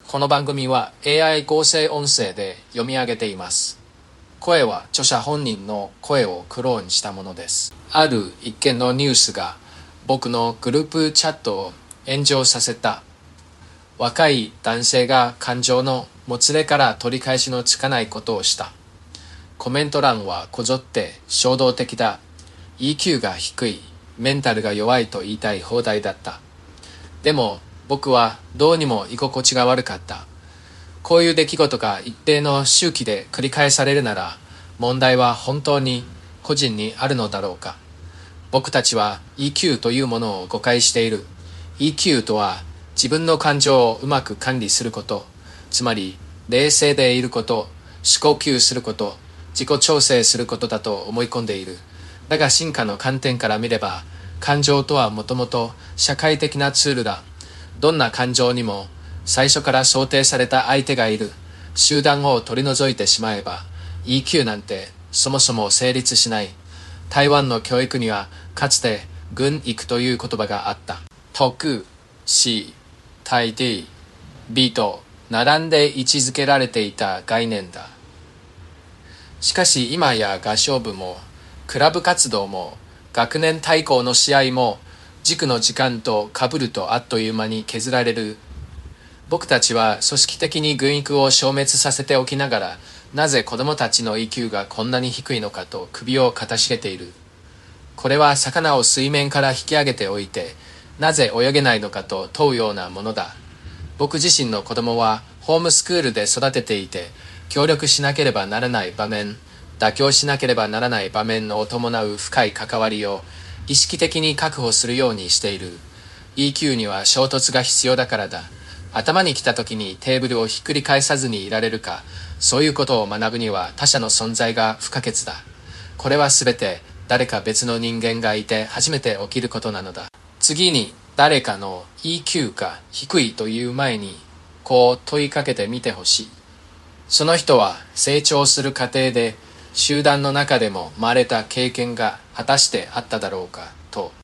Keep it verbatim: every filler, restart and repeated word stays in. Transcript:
この番組は エーアイ 合成音声で読み上げています。声は著者本人の声をクローンしたものです。ある一件のニュースが僕のグループチャットを炎上させた。若い男性が感情のもつれから取り返しのつかないことをした。コメント欄はこぞって衝動的だ。イーキュー が低い。メンタルが弱いと言いたい放題だった。でも僕はどうにも居心地が悪かった。こういう出来事が一定の周期で繰り返されるなら、問題は本当に個人にあるのだろうか。僕たちは イーキュー というものを誤解している。イーキュー とは自分の感情をうまく管理すること、つまり冷静でいること、思考吸すること、自己調整することだと思い込んでいる。だが進化の観点から見れば、感情とはもともと社会的なツールだ。どんな感情にも最初から想定された相手がいる。集団を取り除いてしまえば イーキュー なんてそもそも成立しない。台湾の教育にはかつて軍育という言葉があった。徳、死、大抵、美と並んで位置づけられていた概念だ。しかし今や合唱部もクラブ活動も学年対抗の試合も塾の時間と被るとあっという間に削られる。僕たちは組織的に軍育を消滅させておきながら、なぜ子供たちの イーキュー がこんなに低いのかと首をかたしげている。これは魚を水面から引き上げておいて、なぜ泳げないのかと問うようなものだ。僕自身の子供はホームスクールで育てていて、協力しなければならない場面、妥協しなければならない場面を伴う深い関わりを意識的に確保するようにしている。イーキュー には衝突が必要だからだ。頭に来た時にテーブルをひっくり返さずにいられるか、そういうことを学ぶには他者の存在が不可欠だ。これはすべて誰か別の人間がいて初めて起きることなのだ。次に誰かの イーキュー が低いという前に、こう問いかけてみてほしい。その人は成長する過程で集団の中でも生まれた経験が果たしてあっただろうかと。